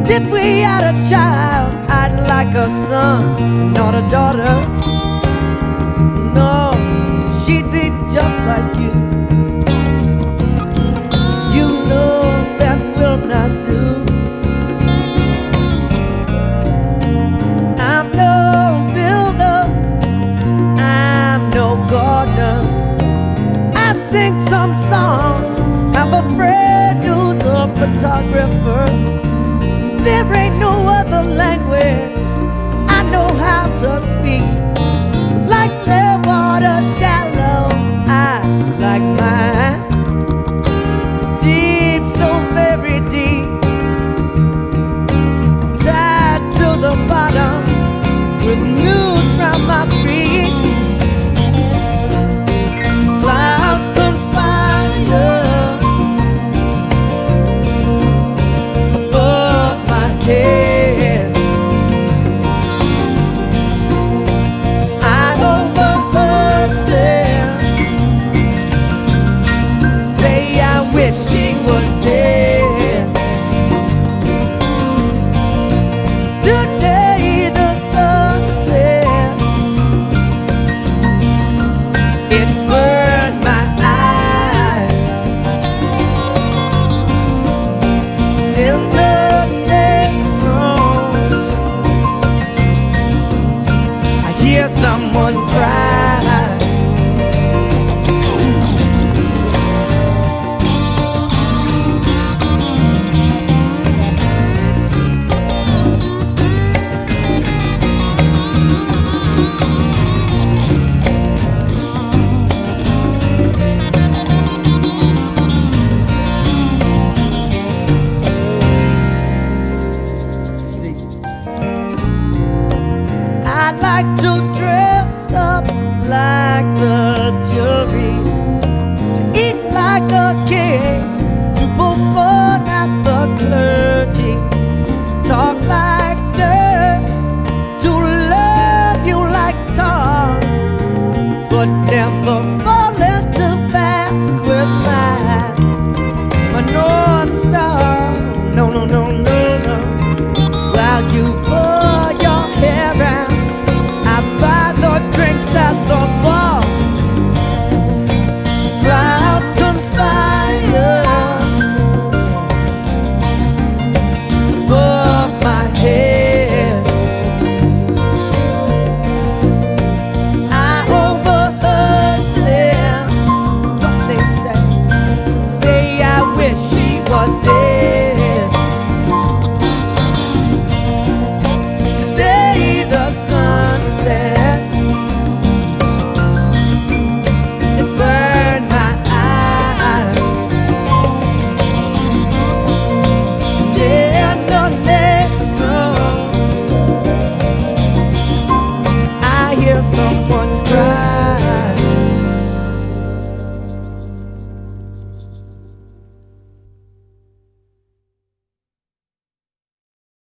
If we had a child, I'd like a son, not a daughter. No, she'd be just like you. You know that will not do. I'm no builder, I'm no gardener. I sing some songs, have a friend who's a photographer. There ain't no other language I know how to speak. So like the water shallow, I like mine deep, so very deep, tied to the bottom with noose round my feet. Clouds conspire above my head. I overheard them say I wish she was dead. Today the sun set, it burned my eyes. In the next room, I hear someone cry. See, I'd like to